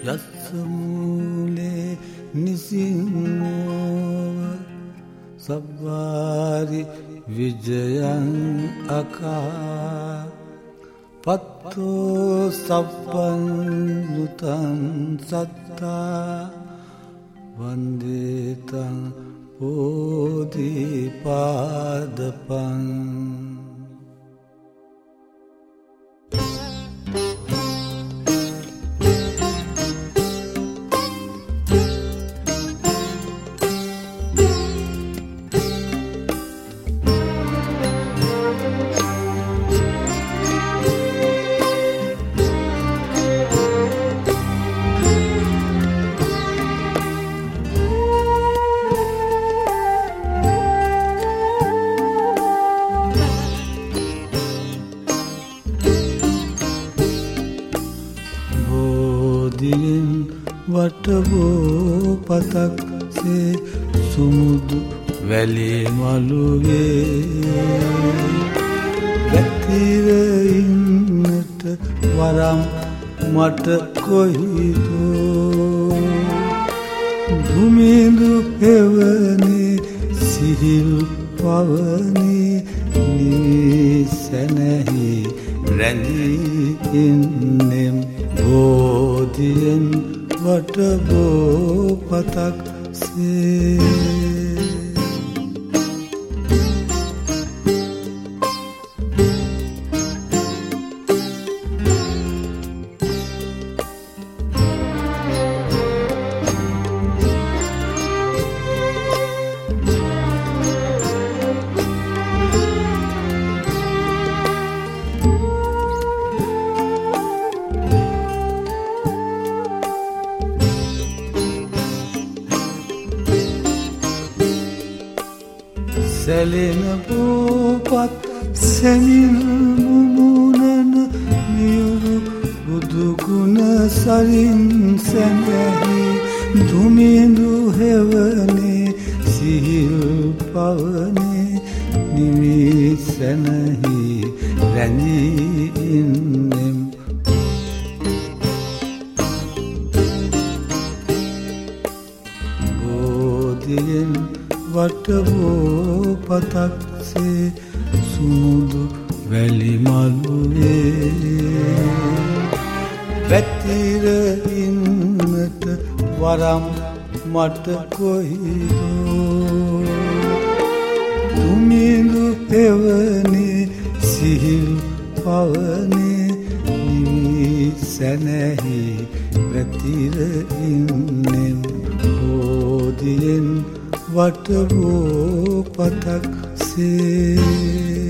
යස්සමූලේ නිසින්නෝව සබ්වාරි විජයං අකා පත්තෝ සප්පන්නුතං සත්තා වන්දේතං බෝධිපාදපං. වටබෝ පතක් සේ සුමුදු වැලි මළුවේ වැතිර ඉන්නට වරම් මට කොහිදෝ දුමිඳු පෙවනේ සිහිල් පවනේ නිසැනහි රැඳී ඉන්නෙම් බෝධියෙන් වටබෝ පතක් සේ. සැලෙන පෝපත් සැනිල් මුමුණන මියුරු බුදුගුණ සරින් සැනැහි දුමිඳු හෙවනේ සිහිල් පවනේ නිවි සැනහි රැඳී ඉන්නෙම් බෝධියෙන් වටබෝ පතක් සේ සුමුදු වැලි මළුවේ වැතිර ඉන්නට වරම් මට කොහිදෝ දුමිඳු පෙවනේ සිහිල් පවනේ නිවි සැනැහි වැතිර ඉන්නෙම් බෝධියෙන් වටබෝ පතක් සේ.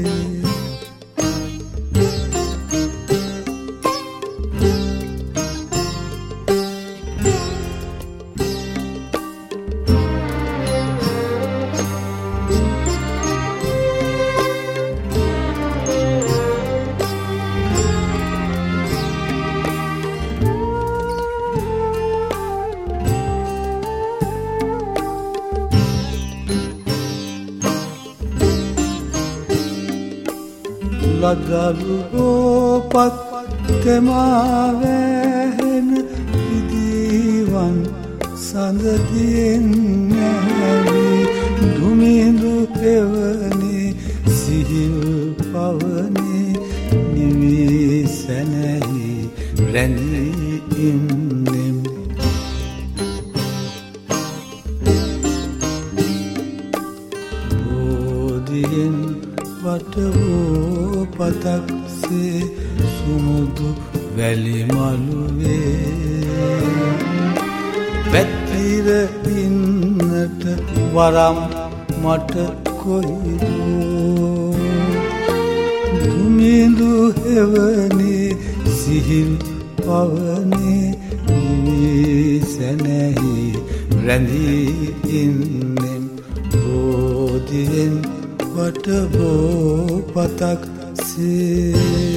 ලදලු පෝපත් තෙමාවැහෙන ඉදිවන් සඳදියෙන් නැවි දුමිඳු පෙවනේ සිහිල් පවනේ නිවි සැනැහි රැඳී ඉන්නෙම් බෝධියෙන් වටබෝ පතක් සේ සුමුදු වැලි මළුවේ වැතිර ඉන්නට වරම් මට කොහිදෝ දුමිඳු හෙවනේ සිහිල් පවනේ නිවි සැනැහි රැඳී ඉන්නෙම් බෝධියෙන් වටබෝ පතක් සේ.